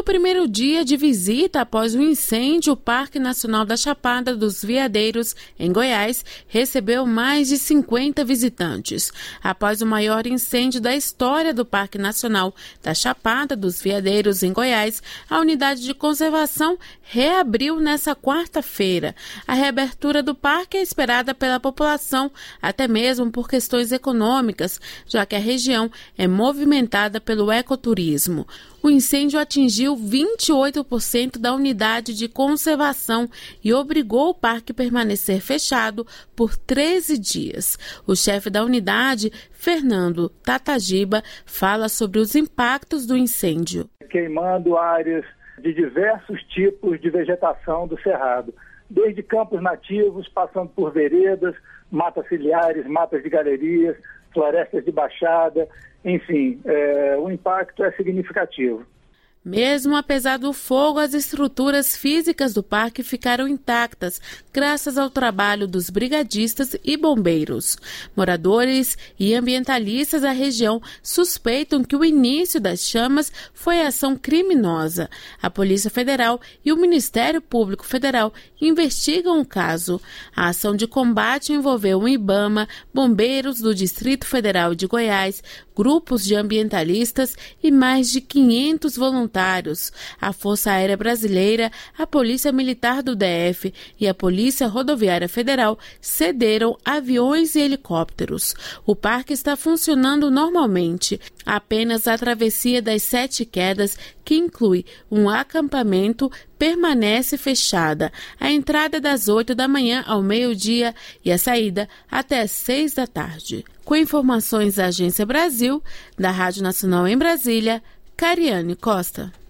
primeiro dia de visita após o incêndio, o Parque Nacional da Chapada dos Veadeiros, em Goiás, recebeu mais de 50 visitantes. Após o maior incêndio da história do Parque Nacional da Chapada dos Veadeiros, em Goiás, a unidade de conservação reabriu nesta quarta-feira. A reabertura do parque é esperada pela população, até mesmo por questões econômicas, já que a região é movimentada pelo ecoturismo. O incêndio atingiu 28% da unidade de conservação e obrigou o parque a permanecer fechado por 13 dias. O chefe da unidade, Fernando Tatagiba, fala sobre os impactos do incêndio. Queimando áreas de diversos tipos de vegetação do Cerrado, desde campos nativos, passando por veredas, matas ciliares, matas de galerias, florestas de baixada, enfim, o impacto é significativo. Mesmo apesar do fogo, as estruturas físicas do parque ficaram intactas, graças ao trabalho dos brigadistas e bombeiros. Moradores e ambientalistas da região suspeitam que o início das chamas foi ação criminosa. A Polícia Federal e o Ministério Público Federal investigam o caso. A ação de combate envolveu o IBAMA, bombeiros do Distrito Federal de Goiás, grupos de ambientalistas e mais de 500 voluntários. A Força Aérea Brasileira, a Polícia Militar do DF e a Polícia Rodoviária Federal cederam aviões e helicópteros. O parque está funcionando normalmente. Apenas a travessia das 7 quedas, que inclui um acampamento, permanece fechada. A entrada é das 8 da manhã ao meio-dia e a saída até às 6 da tarde. Com informações da Agência Brasil, da Rádio Nacional em Brasília, Cariane Costa.